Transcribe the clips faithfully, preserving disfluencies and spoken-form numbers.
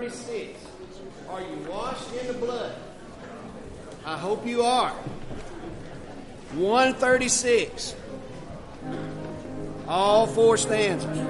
thirty-six. Are you washed in the blood? I hope you are. one thirty-six. All four stanzas.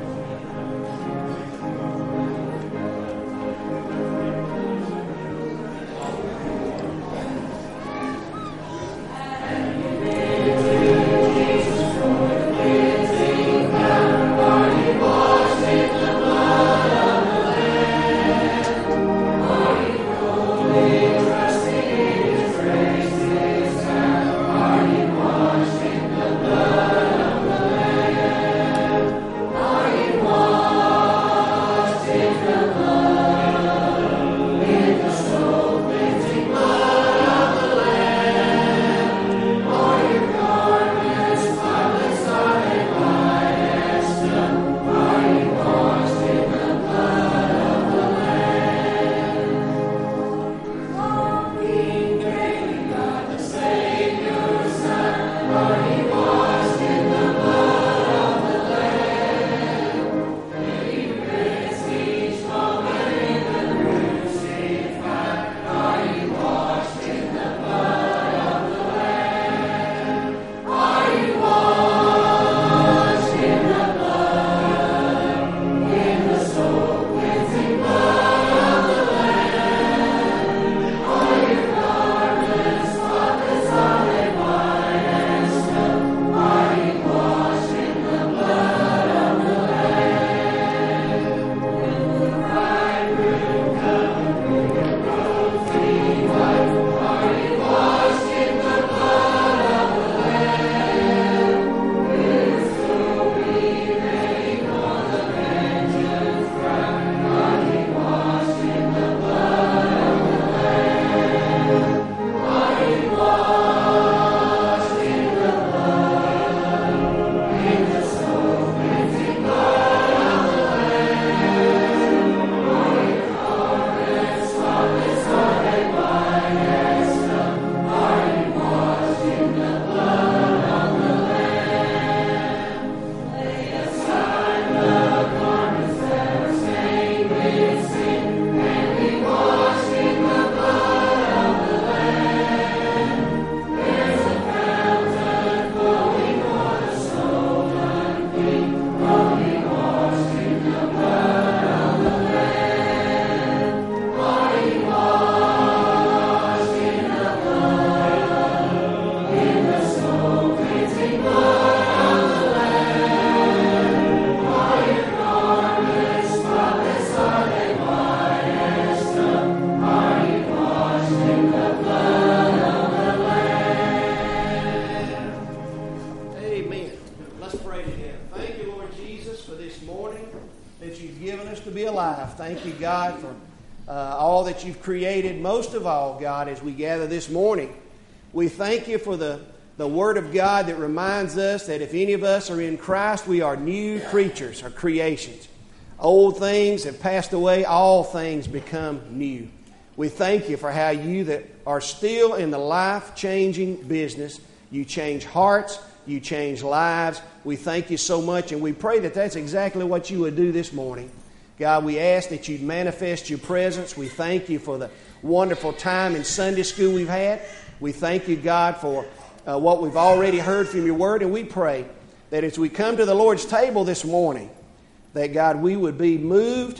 Thank you, God, for uh, all that you've created. Most of all, God, as we gather this morning, we thank you for the, the Word of God that reminds us that if any of us are in Christ, we are new creatures or creations. Old things have passed away, all things become new. We thank you for how you that are still in the life-changing business, you change hearts, you change lives. We thank you so much, and we pray that that's exactly what you would do this morning. God, we ask that you'd manifest your presence. We thank you for the wonderful time in Sunday school we've had. We thank you, God, for uh, what we've already heard from your word. And we pray that as we come to the Lord's table this morning, that, God, we would be moved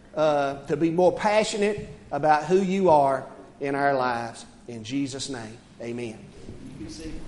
uh, to be more passionate about who you are in our lives. In Jesus' name, amen. You can see.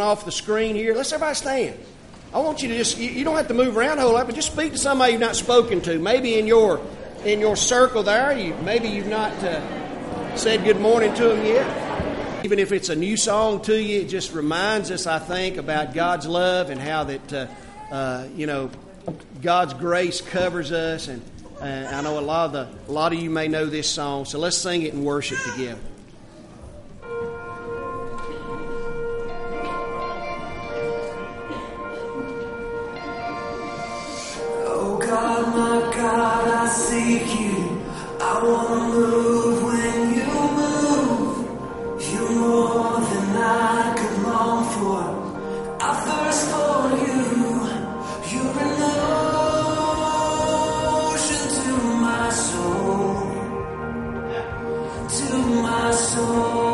off the screen here. Let's everybody stand. I want you to just, you, you don't have to move around a whole lot, but just speak to somebody you've not spoken to. Maybe in your in your circle there, you maybe you've not uh, said good morning to them yet. Even if it's a new song to you, it just reminds us, I think, about God's love and how that, uh, uh, you know, God's grace covers us. And uh, I know a lot of the a lot of you may know this song, so let's sing it and worship together. God, my God, I seek you. I want to move when you move. You're more than I could long for. I thirst for you. You're an ocean to my soul. To my soul.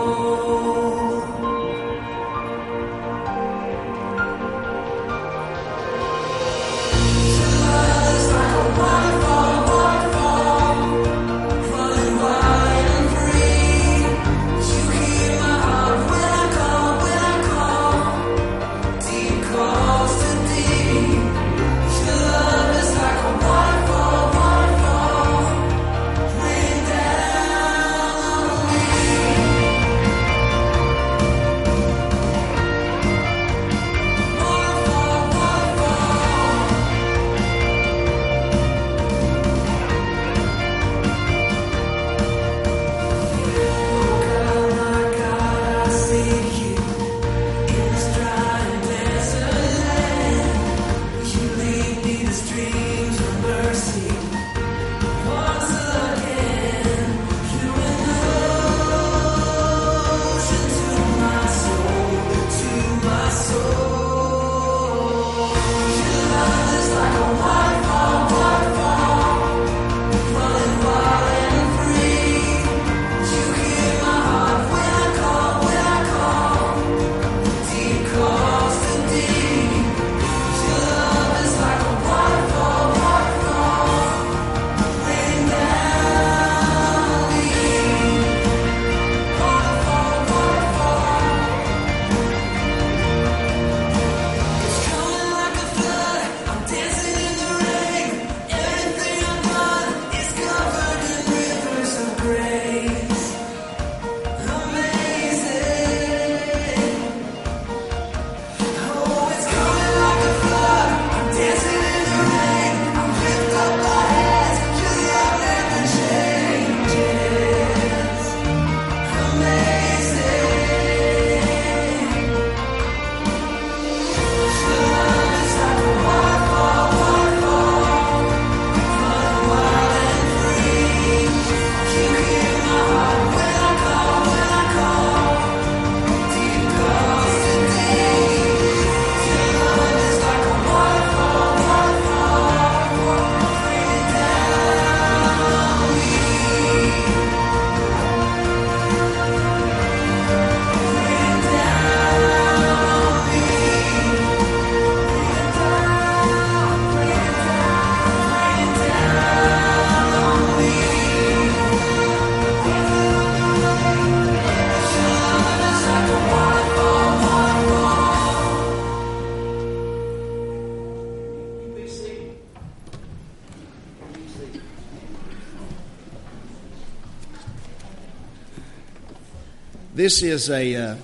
This is a uh,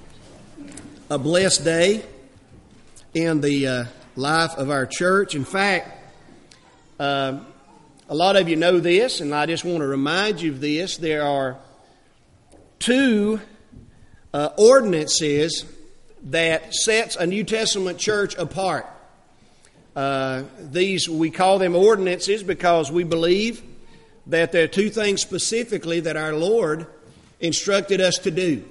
a blessed day in the uh, life of our church. In fact, uh, a lot of you know this, and I just want to remind you of this. There are two uh, ordinances that sets a New Testament church apart. Uh, these, we call them ordinances because we believe that there are two things specifically that our Lord instructed us to do.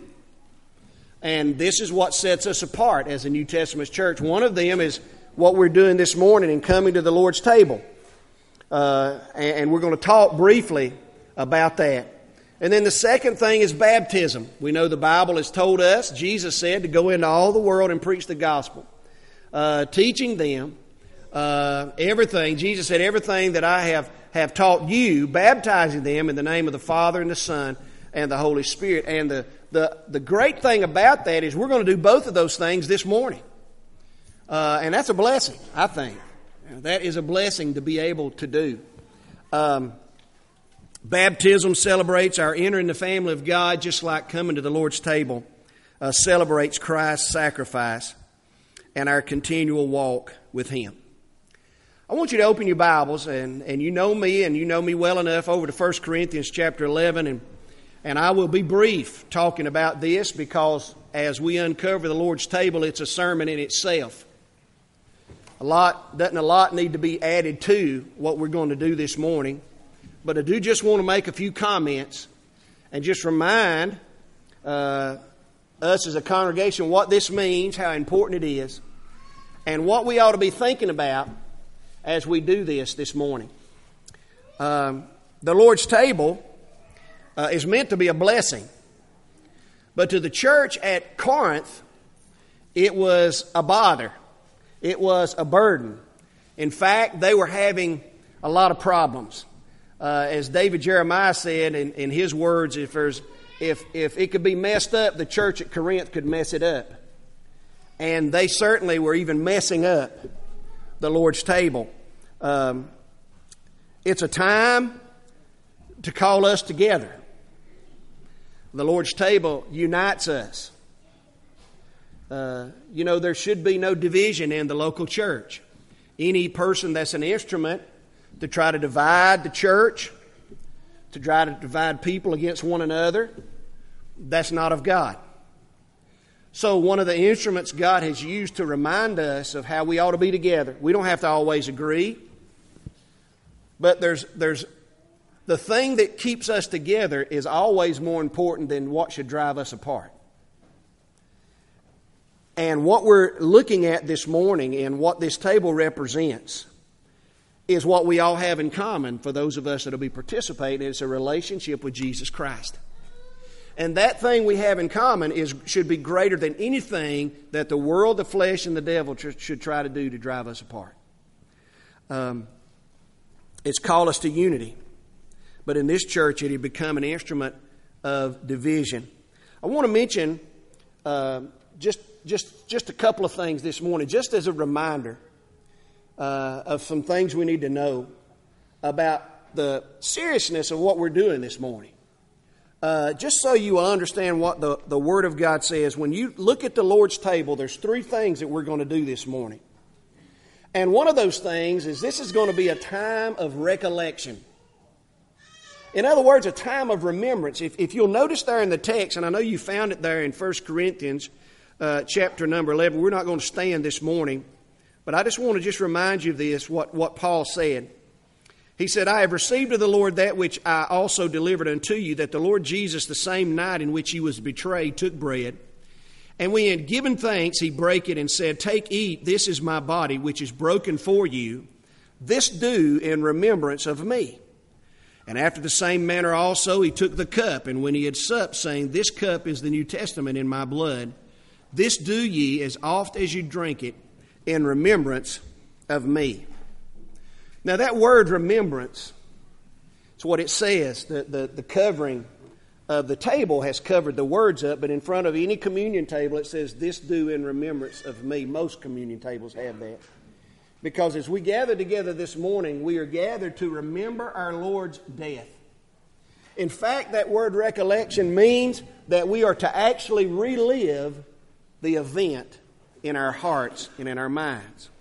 And this is what sets us apart as a New Testament church. One of them is what we're doing this morning in coming to the Lord's table. Uh, and, and we're going to talk briefly about that. And then the second thing is baptism. We know the Bible has told us, Jesus said, to go into all the world and preach the gospel. Uh, teaching them uh, everything. Jesus said, everything that I have, have taught you, baptizing them in the name of the Father and the Son and the Holy Spirit. And the, the, the great thing about that is we're going to do both of those things this morning. Uh, and that's a blessing, I think. That is a blessing to be able to do. Um, baptism celebrates our entering the family of God, just like coming to the Lord's table uh, celebrates Christ's sacrifice and our continual walk with Him. I want you to open your Bibles, and, and you know me, and you know me well enough, over to First Corinthians chapter eleven, and, and I will be brief talking about this because as we uncover the Lord's table, it's a sermon in itself. A lot, doesn't a lot need to be added to what we're going to do this morning, but I do just want to make a few comments and just remind uh, us as a congregation what this means, how important it is, and what we ought to be thinking about as we do this this morning. Um, the Lord's table uh, is meant to be a blessing, but to the church at Corinth, it was a bother. It was a burden. In fact, they were having a lot of problems. Uh, as David Jeremiah said in, in his words, if there's if if it could be messed up, the church at Corinth could mess it up. And they certainly were even messing up the Lord's table. Um, it's a time to call us together. The Lord's table unites us. Uh, you know, there should be no division in the local church. Any person that's an instrument to try to divide the church, to try to divide people against one another, that's not of God. So one of the instruments God has used to remind us of how we ought to be together. We don't have to always agree, but there's there's the thing that keeps us together is always more important than what should drive us apart. And what we're looking at this morning and what this table represents is what we all have in common for those of us that will be participating. It's a relationship with Jesus Christ. And that thing we have in common is should be greater than anything that the world, the flesh, and the devil tr- should try to do to drive us apart. Um, it's called us to unity. But in this church, it had become an instrument of division. I want to mention uh, just Just just a couple of things this morning, just as a reminder uh, of some things we need to know about the seriousness of what we're doing this morning. Uh, just so you understand what the, the Word of God says, when you look at the Lord's table, there's three things that we're going to do this morning. And one of those things is this is going to be a time of recollection. In other words, a time of remembrance. If, if you'll notice there in the text, and I know you found it there in First Corinthians Uh, chapter number eleven. We're not going to stand this morning, but I just want to just remind you of this, what, what Paul said. He said, I have received of the Lord that which I also delivered unto you, that the Lord Jesus, the same night in which he was betrayed, took bread. And when he had given thanks, he brake it and said, Take, eat, this is my body, which is broken for you. This do in remembrance of me. And after the same manner also he took the cup, and when he had supped, saying, This cup is the New Testament in my blood. This do ye as oft as you drink it in remembrance of me. Now that word remembrance, it's what it says. The, the, the covering of the table has covered the words up, but in front of any communion table it says, This do in remembrance of me. Most communion tables have that. Because as we gather together this morning, we are gathered to remember our Lord's death. In fact, that word recollection means that we are to actually relive the event in our hearts and in our minds.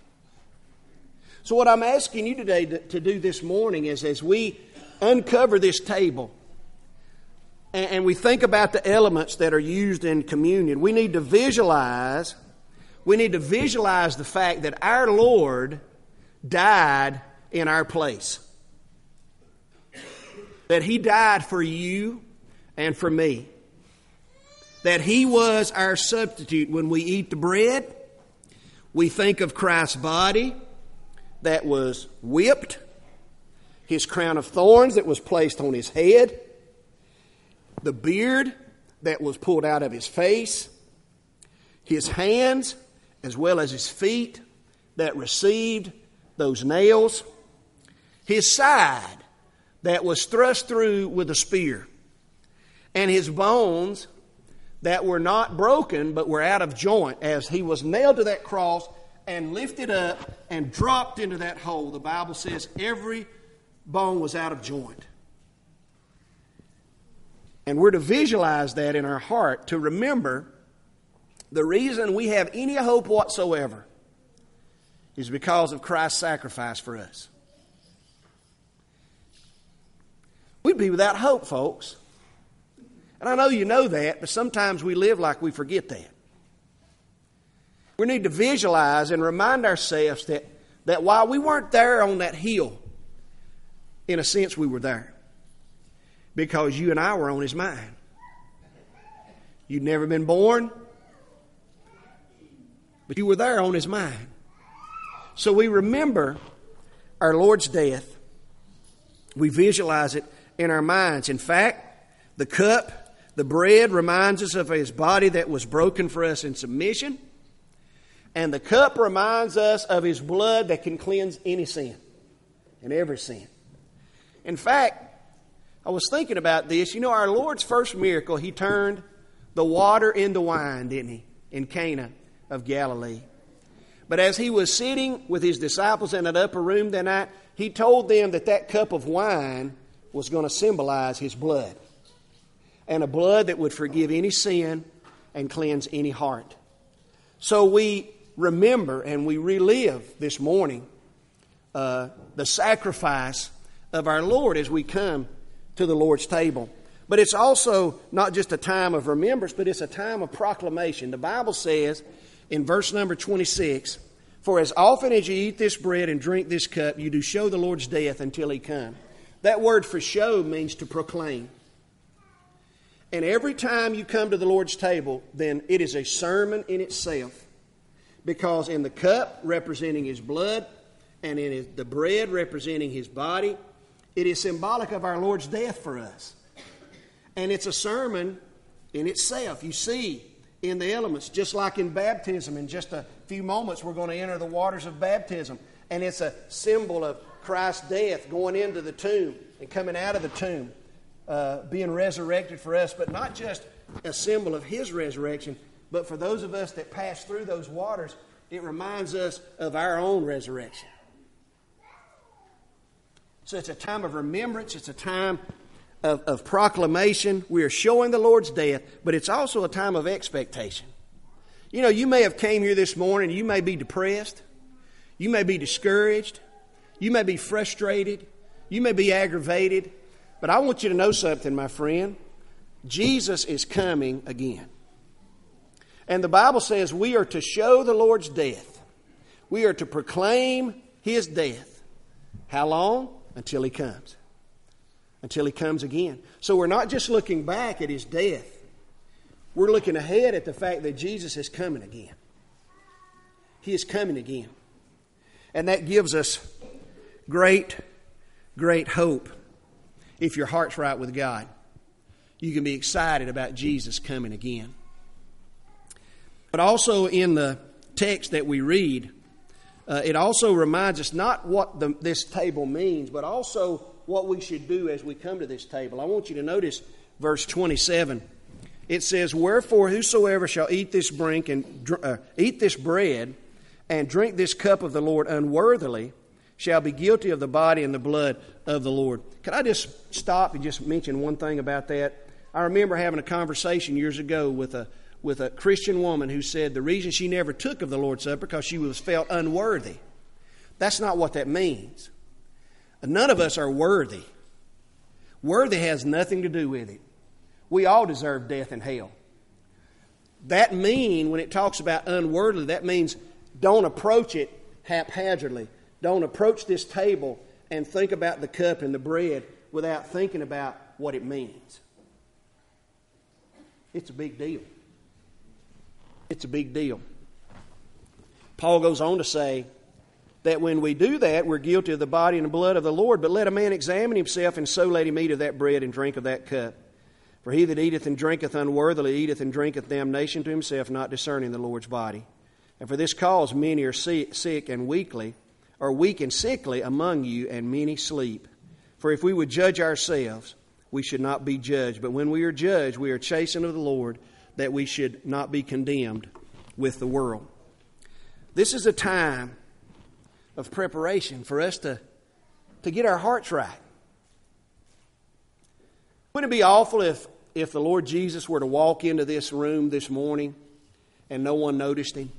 So what I'm asking you today to, to do this morning is, as we uncover this table and, and we think about the elements that are used in communion, we need to visualize, we need to visualize the fact that our Lord died in our place. That He died for you and for me. That He was our substitute. When we eat the bread, we think of Christ's body that was whipped, His crown of thorns that was placed on His head, the beard that was pulled out of His face, His hands as well as His feet that received those nails, His side that was thrust through with a spear, and His bones that were not broken but were out of joint. As he was nailed to that cross and lifted up and dropped into that hole, the Bible says every bone was out of joint. And we're to visualize that in our heart, to remember the reason we have any hope whatsoever is because of Christ's sacrifice for us. We'd be without hope, folks. And I know you know that, but sometimes we live like we forget that. We need to visualize and remind ourselves that, that while we weren't there on that hill, in a sense we were there. Because you and I were on His mind. You'd never been born, but you were there on His mind. So we remember our Lord's death. We visualize it in our minds. In fact, the cup, the bread reminds us of His body that was broken for us in submission. And the cup reminds us of His blood that can cleanse any sin and every sin. In fact, I was thinking about this. You know, our Lord's first miracle, He turned the water into wine, didn't He? In Cana of Galilee. But as He was sitting with His disciples in that upper room that night, He told them that that cup of wine was going to symbolize His blood. And a blood that would forgive any sin and cleanse any heart. So we remember and we relive this morning uh, the sacrifice of our Lord as we come to the Lord's table. But it's also not just a time of remembrance, but it's a time of proclamation. The Bible says in verse number twenty-six, "For as often as you eat this bread and drink this cup, you do show the Lord's death until He come." That word for show means to proclaim. And every time you come to the Lord's table, then it is a sermon in itself. Because in the cup representing His blood and in his, the bread representing His body, it is symbolic of our Lord's death for us. And it's a sermon in itself. You see in the elements, just like in baptism, in just a few moments we're going to enter the waters of baptism. And it's a symbol of Christ's death, going into the tomb and coming out of the tomb, uh, being resurrected for us. But not just a symbol of His resurrection, but for those of us that pass through those waters, it reminds us of our own resurrection. So it's a time of remembrance. It's a time of, of proclamation. We are showing the Lord's death, but it's also a time of expectation. You know, you may have came here this morning, you may be depressed, you may be discouraged, you may be frustrated, you may be aggravated, but I want you to know something, my friend. Jesus is coming again. And the Bible says we are to show the Lord's death. We are to proclaim His death. How long? Until He comes. Until He comes again. So we're not just looking back at His death. We're looking ahead at the fact that Jesus is coming again. He is coming again. And that gives us great, great hope. If your heart's right with God, you can be excited about Jesus coming again. But also in the text that we read, uh, it also reminds us not what the, this table means, but also what we should do as we come to this table. I want you to notice verse twenty-seven. It says, "Wherefore whosoever shall eat this drink and uh, eat this bread and drink this cup of the Lord unworthily shall be guilty of the body and the blood of the Lord." Can I just stop and just mention one thing about that? I remember having a conversation years ago with a with a Christian woman who said the reason she never took of the Lord's Supper because she was felt unworthy. That's not what that means. None of us are worthy. Worthy has nothing to do with it. We all deserve death and hell. That mean, when it talks about unworthy, that means don't approach it haphazardly. Don't approach this table and think about the cup and the bread without thinking about what it means. It's a big deal. It's a big deal. Paul goes on to say that when we do that, we're guilty of the body and the blood of the Lord. But let a man examine himself, and so let him eat of that bread and drink of that cup. For he that eateth and drinketh unworthily eateth and drinketh damnation to himself, not discerning the Lord's body. And for this cause many are sick and weakly, or weak and sickly among you, and many sleep. For if we would judge ourselves, we should not be judged. But when we are judged, we are chastened of the Lord, that we should not be condemned with the world. This is a time of preparation for us to, to get our hearts right. Wouldn't it be awful if, if the Lord Jesus were to walk into this room this morning and no one noticed Him?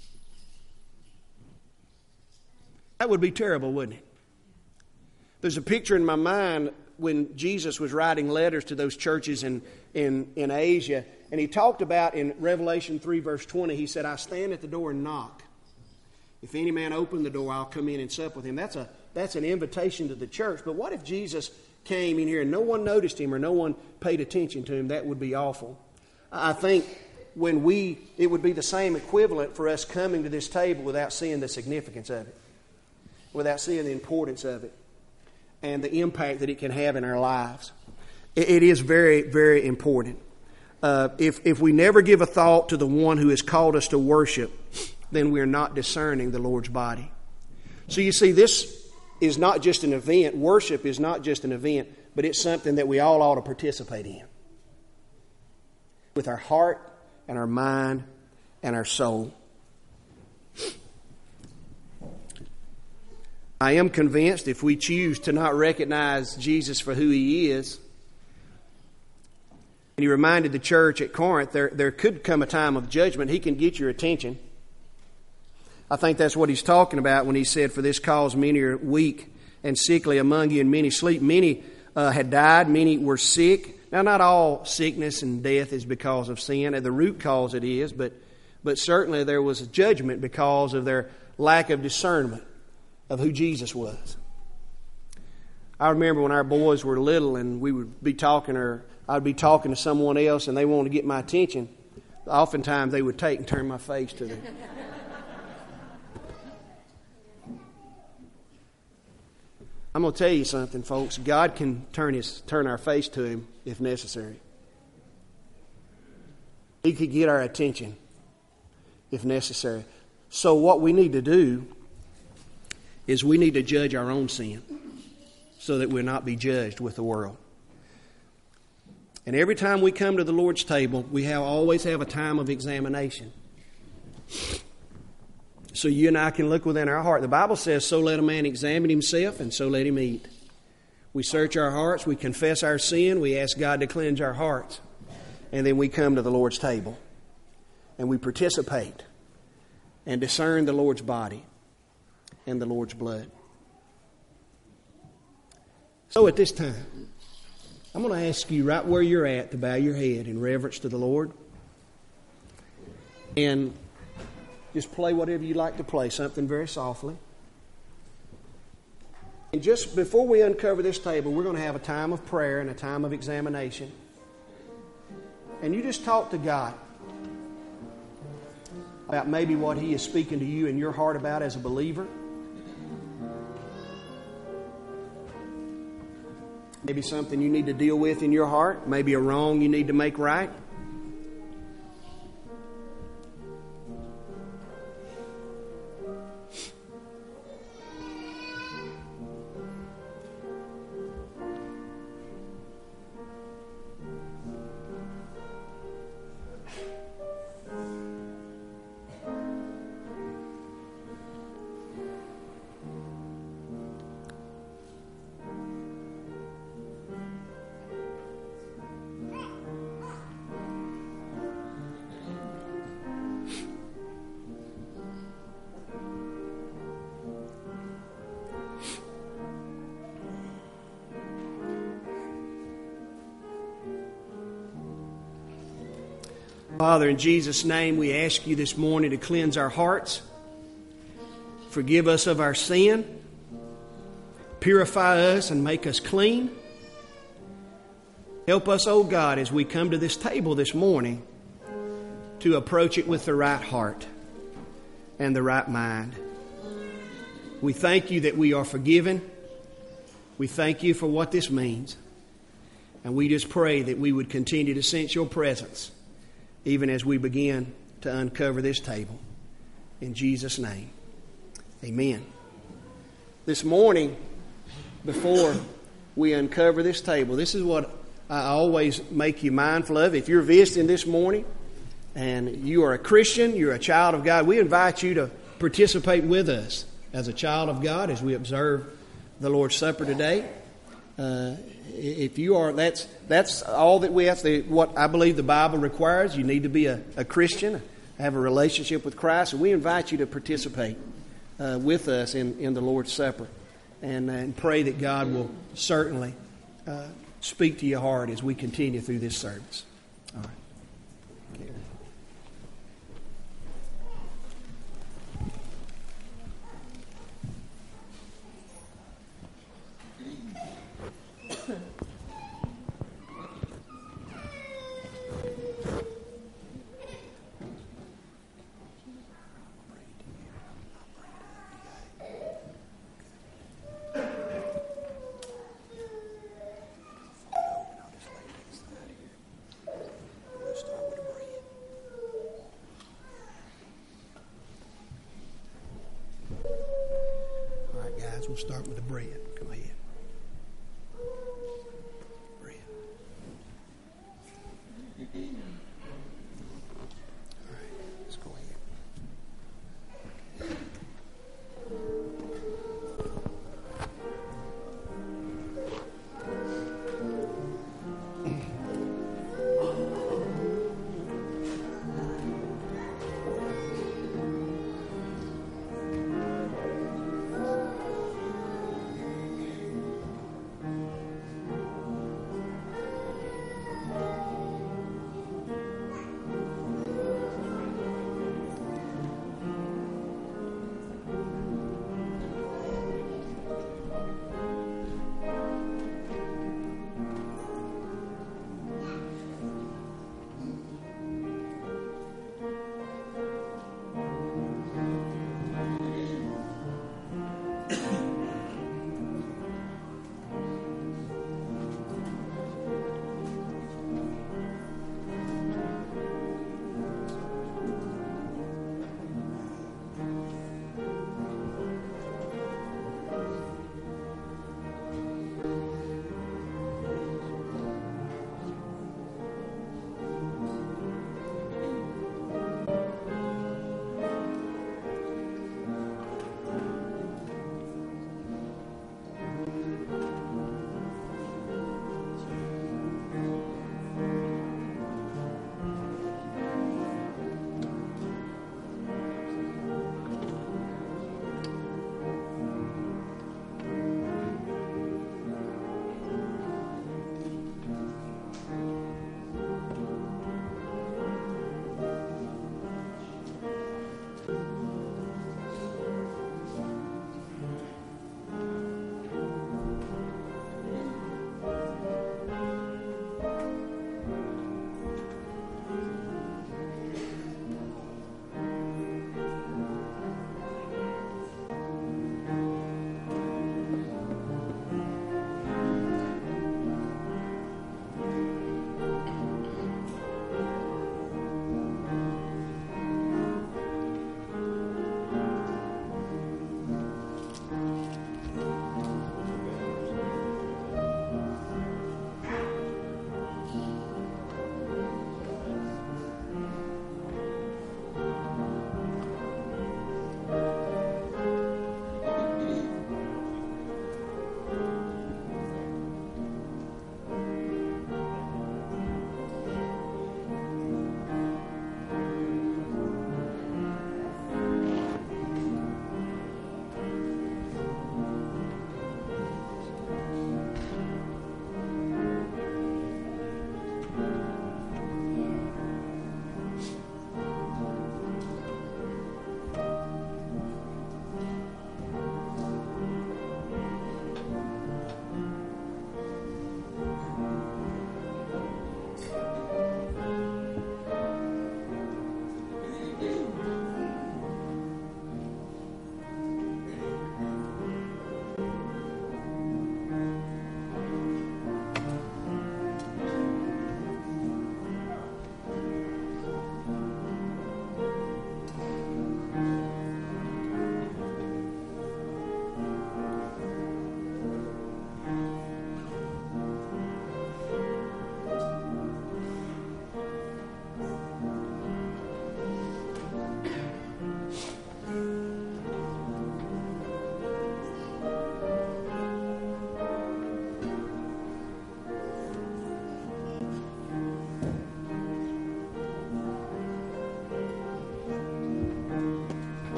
That would be terrible, wouldn't it? There's a picture in my mind when Jesus was writing letters to those churches in, in, in Asia, and He talked about in Revelation three verse twenty, He said, I stand at the door and knock. If any man open the door, I'll come in and sup with him. That's a that's an invitation to the church. But what if Jesus came in here and no one noticed Him or no one paid attention to Him? That would be awful. I think when we, it would be the same equivalent for us coming to this table without seeing the significance of it, without seeing the importance of it, and the impact that it can have in our lives. It, it is very, very important. Uh, if if we never give a thought to the one who has called us to worship, then we're not discerning the Lord's body. So you see, this is not just an event. Worship is not just an event, but it's something that we all ought to participate in. With our heart and our mind and our soul. I am convinced if we choose to not recognize Jesus for who He is, and He reminded the church at Corinth, there, there could come a time of judgment. He can get your attention. I think that's what He's talking about when He said, for this cause many are weak and sickly among you, and many sleep. Many uh, had died, many were sick. Now, not all sickness and death is because of sin. At the root cause it is, but, but certainly there was a judgment because of their lack of discernment of who Jesus was. I remember when our boys were little and we would be talking, or I'd be talking to someone else and they wanted to get my attention. Oftentimes they would take and turn my face to them. I'm going to tell you something, folks. God can turn his turn our face to Him if necessary. He could get our attention if necessary. So what we need to do is we need to judge our own sin so that we'll not be judged with the world. And every time we come to the Lord's table, we have, always have a time of examination. So you and I can look within our heart. The Bible says, so let a man examine himself, and so let him eat. We search our hearts, we confess our sin, we ask God to cleanse our hearts, and then we come to the Lord's table. And we participate and discern the Lord's body and the Lord's blood. So at this time, I'm going to ask you right where you're at to bow your head in reverence to the Lord. And just play whatever you like to play, something very softly. And just before we uncover this table, we're going to have a time of prayer and a time of examination. And you just talk to God about maybe what He is speaking to you in your heart about as a believer. Maybe something you need to deal with in your heart. Maybe a wrong you need to make right. Father, in Jesus' name, we ask you this morning to cleanse our hearts. Forgive us of our sin. Purify us and make us clean. Help us, oh God, as we come to this table this morning to approach it with the right heart and the right mind. We thank you that we are forgiven. We thank you for what this means. And we just pray that we would continue to sense your presence even as we begin to uncover this table. In Jesus' name, amen. This morning, before we uncover this table, this is what I always make you mindful of. If you're visiting this morning and you are a Christian, you're a child of God, we invite you to participate with us as a child of God as we observe the Lord's Supper today. Uh, if you are, that's that's all that we ask. The, what I believe the Bible requires. You need to be a, a Christian, have a relationship with Christ, and we invite you to participate uh, with us in, in the Lord's Supper, and, and pray that God will certainly uh, speak to your heart as we continue through this service. All right. We'll start with the bread. Go ahead. Bread. All right, let's go ahead.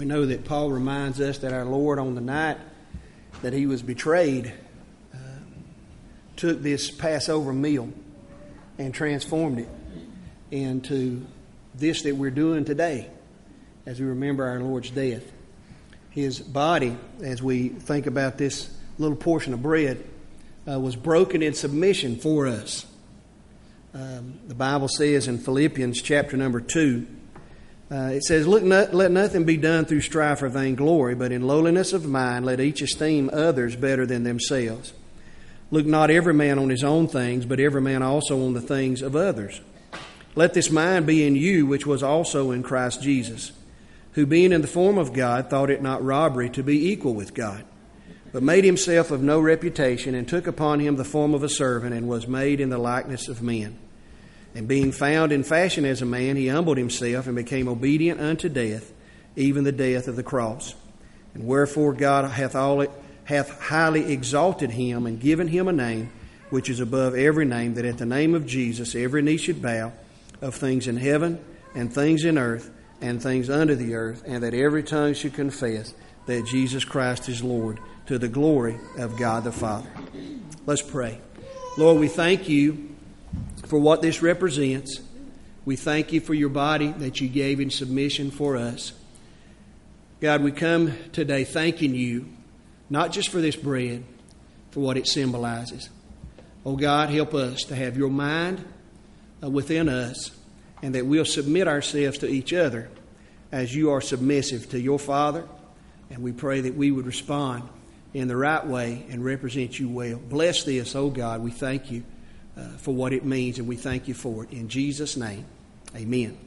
know that Paul reminds us that our Lord, on the night that he was betrayed, uh, took this Passover meal and transformed it into this that we're doing today as we remember our Lord's death. His body, as we think about this little portion of bread, uh, was broken in submission for us. Um, the Bible says in Philippians chapter number two, uh, it says, Look, not, let nothing be done through strife or vainglory, but in lowliness of mind let each esteem others better than themselves. Look not every man on his own things, but every man also on the things of others. Let this mind be in you, which was also in Christ Jesus, who being in the form of God thought it not robbery to be equal with God, but made himself of no reputation, and took upon him the form of a servant, and was made in the likeness of men. And being found in fashion as a man, he humbled himself and became obedient unto death, even the death of the cross. And wherefore God hath all hath highly exalted him, and given him a name which is above every name, that at the name of Jesus every knee should bow, of things in heaven and things in earth and things under the earth, and that every tongue should confess that Jesus Christ is Lord, to the glory of God the Father. Let's pray. Lord, we thank you for what this represents. We thank you for your body that you gave in submission for us. God, we come today thanking you, not just for this bread, for what it symbolizes. Oh God, help us to have your mind uh, within us, and that we'll submit ourselves to each other as you are submissive to your Father. And we pray that we would respond in the right way and represent you well. Bless this, oh God. We thank you uh, for what it means, and we thank you for it. In Jesus' name, amen.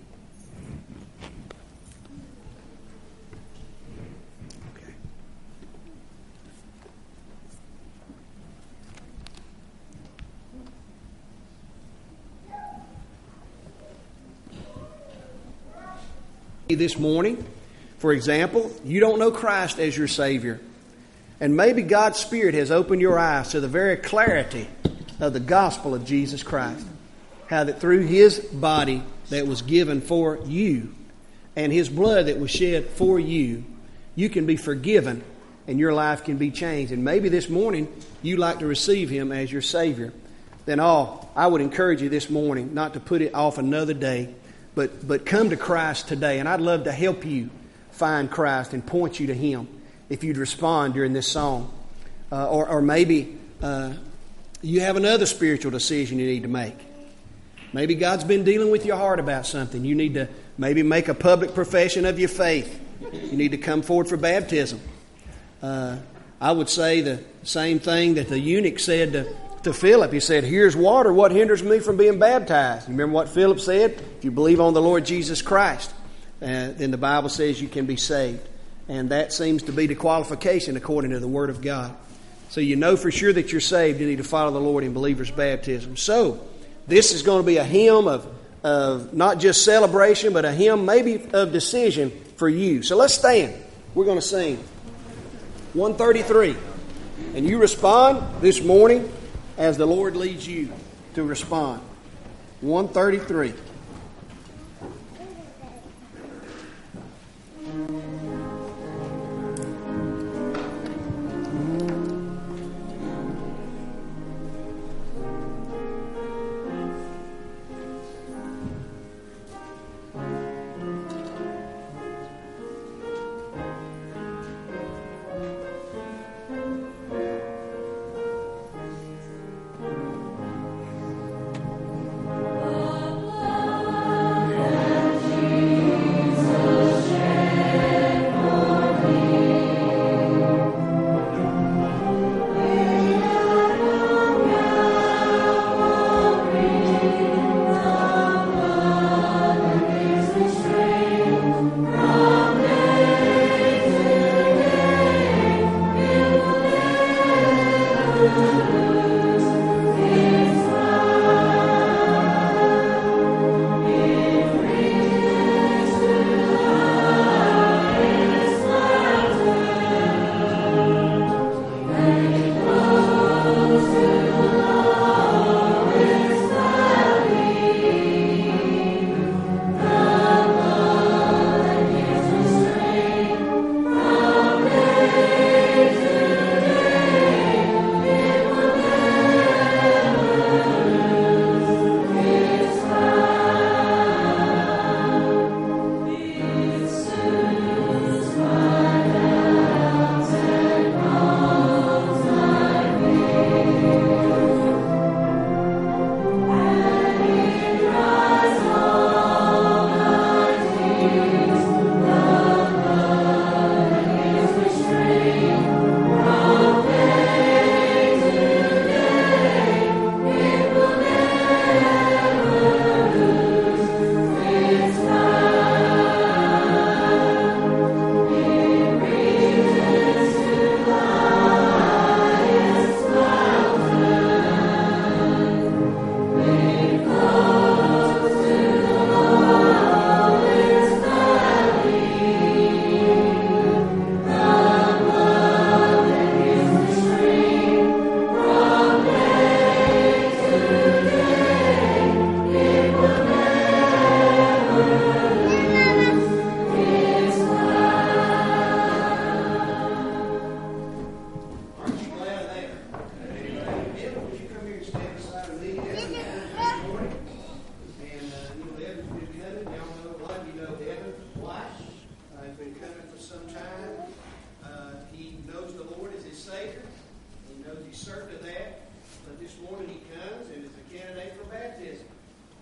Okay. This morning, for example, you don't know Christ as your Savior. And maybe God's Spirit has opened your eyes to the very clarity of the gospel of Jesus Christ. How that through His body that was given for you and His blood that was shed for you, you can be forgiven and your life can be changed. And maybe this morning you'd like to receive Him as your Savior. Then all, I would encourage you this morning not to put it off another day, but, but come to Christ today. And I'd love to help you find Christ and point you to Him if you'd respond during this song. Uh, or, or maybe uh, you have another spiritual decision you need to make. Maybe God's been dealing with your heart about something. You need to maybe make a public profession of your faith. You need to come forward for baptism. Uh, I would say the same thing that the eunuch said to, to Philip. He said, here's water. What hinders me from being baptized? You remember what Philip said? If you believe on the Lord Jesus Christ, uh, then the Bible says you can be saved. And that seems to be the qualification according to the Word of God. So you know for sure that you're saved. You need to follow the Lord in believer's baptism. So this is going to be a hymn of, of not just celebration, but a hymn maybe of decision for you. So let's stand. We're going to sing one thirty-three. And you respond this morning as the Lord leads you to respond. one thirty-three. Oh Savior. He knows He's certain of that. But this morning He